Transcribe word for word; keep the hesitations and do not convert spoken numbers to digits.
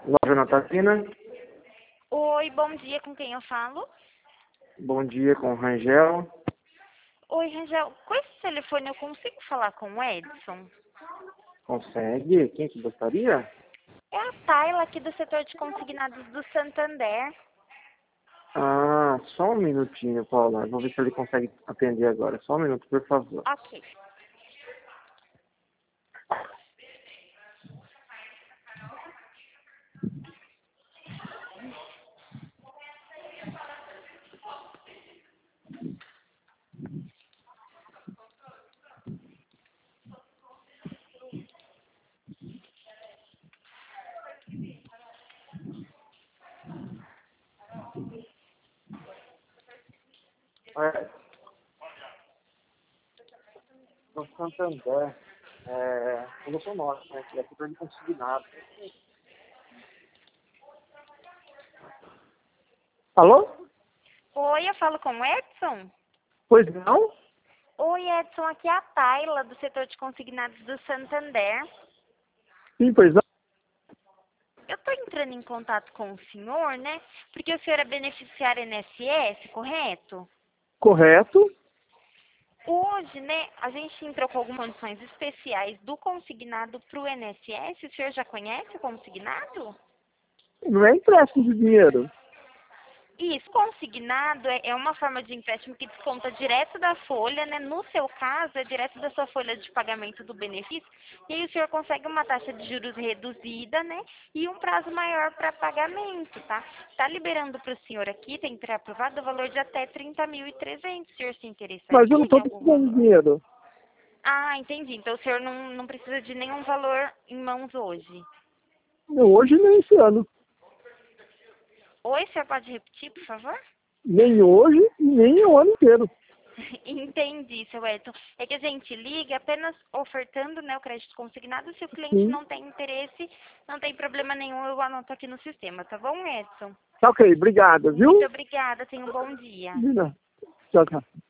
Loja Natalina, Oi, bom dia, com quem eu falo? bom dia com o Rangel. Oi, Rangel, com esse telefone eu consigo falar com o Edson? Consegue? Quem que gostaria? É a Tayla aqui do setor de consignados do Santander. Ah, só um minutinho, Paula. Vou ver se ele consegue atender agora. Só um minuto, por favor. Ok. É, no Santander, é, eu sou nosso, né? Que é setor de consignado. Alô? Oi, eu falo com o Edson? Pois não? Oi, Edson, aqui é a Tayla do setor de consignados do Santander. Sim, pois não. Eu estou entrando em contato com o senhor, né? Porque o senhor é beneficiário I N S S, correto? Correto. Hoje, né, a gente entrou com algumas condições especiais do consignado para o I N S S. O senhor já conhece o consignado? Não é empréstimo de dinheiro. Isso, consignado é é uma forma de empréstimo que desconta direto da folha, né? No seu caso, é direto da sua folha de pagamento do benefício. E aí o senhor consegue uma taxa de juros reduzida, né? E um prazo maior para pagamento, tá? Está liberando para o senhor aqui, tem pré-aprovado o valor de até trinta mil e trezentos. O senhor se Mas eu não interessaria em estou algum precisando de valor? dinheiro. Ah, entendi. Então o senhor não, não precisa de nenhum valor em mãos hoje. Nem hoje, nem esse ano. Oi, o senhor pode repetir, por favor? Nem hoje, nem o ano inteiro. Entendi, seu Edson. É que a gente liga apenas ofertando, né, o crédito consignado. Se o cliente Sim. não tem interesse, não tem problema nenhum, eu anoto aqui no sistema, tá bom, Edson? Tá ok, obrigada, Muito viu? obrigada, tenha um bom dia. De nada. Tchau, tchau.